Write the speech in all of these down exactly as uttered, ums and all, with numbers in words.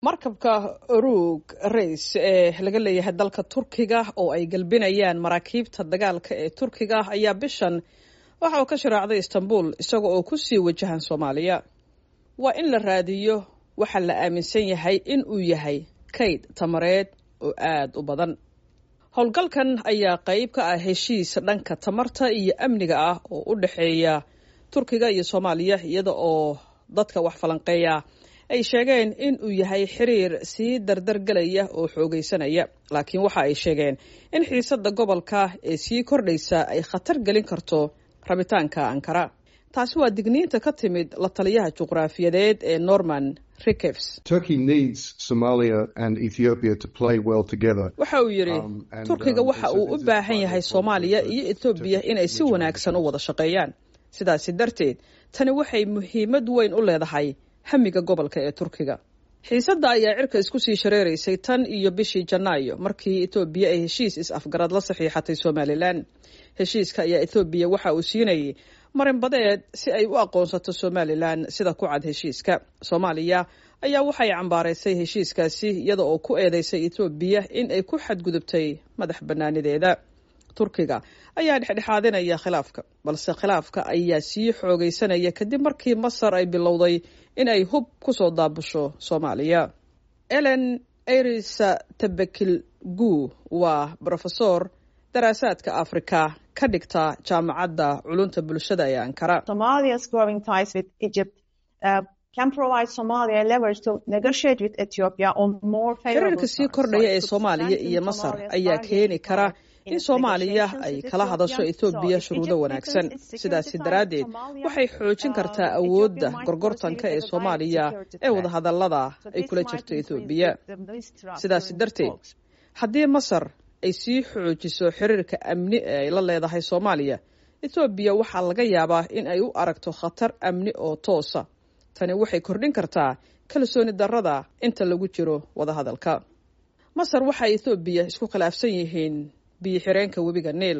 markabka Urug Reis ee laga leeyahay dalka Turkiga oo ay galbinayaan maraakiibta dagaalka ee Turkiga ayaa bishan waxa uu ka sharaacday Istanbul isagoo oo ku sii wajahan Soomaaliya. Waa in la raadiyo waxa la aaminsan yahay in uu yahay kayd tamareed oo aad u badan. Howlgalkan ayaa qayb ka ah heshiis dhanka tamarta iyo amniga ah oo u dhaxeeya Turkiga iyo Soomaaliya, iyada oo dadka wax falanqeeya ay sheegeen in uu yahay xiriir sii dardar galaya oo xoogaysanaya, laakiin waxa ay sheegeen in xiisadda gobolka ee sii kordhaysa ay khatar gelin karto rabitaanka Ankara. taasi waa digniinta ka timid la taliyaha juqraafiyadeed ee Norman Rickefs. Turkey needs Somalia and Ethiopia to play well together. Waxa uu yiri Turkiga waxa uu u baahan yahay Soomaaliya iyo Ethiopia inay si wanaagsan u wada shaqeeyaan. Sidaas darteed tani waxay muhiimad weyn u leedahay hamiga gobolka ee Turkiga. Xiisadda ayaa cirka isku sii shareereysay tan iyo bishii Janaayo markii Ethiopia ay heshiis is-afgarad la saxiixatay Somaliland. Heshiiska ayaa Ethiopia waxa uu siinayay marinbadeed si ay u aqoonsato Somaliland sida ku cad heshiiska. Soomaaliya ayaa waxay cambaaraysay heshiiskaasi iyada oo ku eedeysay Ethiopia in ay ku xadgudubtay madax bannaanideeda. Turkiga ayaa dhexdhexaadinaya khilaafka, balse khilaafka ayaa sii xoogaysanaya kadib markii Masar ay bilowday in ay hub ku soo daabusho Soomaaliya. Ellen Eirisa Tabakilgu waa professor daraasaadka Afrika ka dhigta jaamacadda culunta bulshada ee Ankara. Somalia's growing ties with Egypt uh, can provide Somalia leverage to negotiate with Ethiopia on more favorable terms. Sii kordhaya ee Soomaaliya iyo Masar ayaa keeni kara in Soomaaliya ay kala hadasho Ethiopia shuruudo wanaagsan. Sidaas daraadeed waxay xoojin kartaa awoodda gorgortanka ee Soomaaliya ee wada hadallada ay kula jirto Ethiopia. Sidaas darteed haddii Masar ay sii xoojiso xiriirka amni ee ay la leedahay Soomaaliya, Ethiopia waxaa laga yaabaa in ay u aragto khatar amni oo toosa. Tani waxay kordhin kartaa kalsooni darrada inta lagu jiro wada hadalka. Masar waxa Ethiopia isku khilaafsan yihiin biyo-xireenka webiga Niil.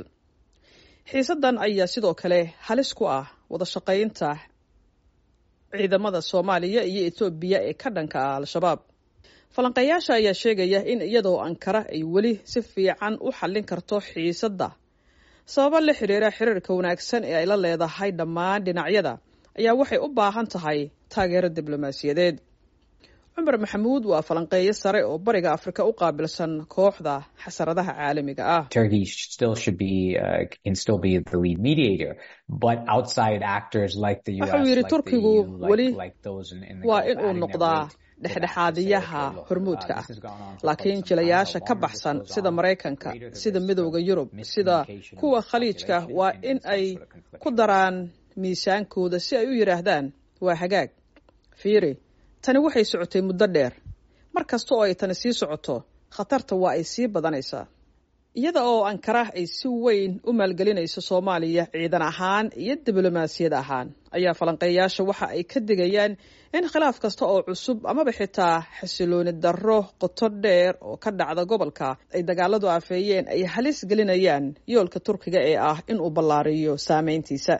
Xiisaddan ayaa sidoo kale halis ku ah wada shaqaynta ciidamada Soomaaliya iyo Ethiopia ee ka dhanka ah Al-Shabaab. Falanqeeyaasha ayaa sheegaya in iyadoo Ankara ay weli si fiican u xallin karto xiisadda sababo la xiriira xiriirka wanaagsan ee ay la leedahay dhammaan dhinacyada, ayaa waxay u baahan tahay taageero diblomaasiyadeed. Cumar Maxamuud waa falanqeeye sare oo bariga Afrika u qaabilsan kooxda xasaradaha caalamiga ah. Turkey still should be uh, can still be the lead mediator, but outside actors like the U S, like the E U, like, like those in, in the waa in uu noqdaa dhexdhexaadiyaha hormuudka ah, laakiin jilayaasha ka baxsan sida Mareykanka, sida Midowga Yurub, sida kuwa Khaliijka waa in ay ku daraan miisaankooda si ay u yiraahdaan waa hagaag. Fiiri, tani waxay socotay muddo dheer. Markasta oo ay tani sii socoto, khatarta waa ay sii badanaysaa. Iyada oo Ankara ay si weyn u maalgelinayso Soomaaliya ciidan ahaan iyo diblomaasiyad ahaan, ayaa falanqeeyaasha waxa ay ka digayaan in khilaaf kasta oo cusub amaba xitaa xasilooni darro qoto dheer oo ka dhacda gobolka ay dagaaladu afeeyeen ay halis gelinayaan yoolka Turkiga ee ah in uu ballaariyo saameyntiisa.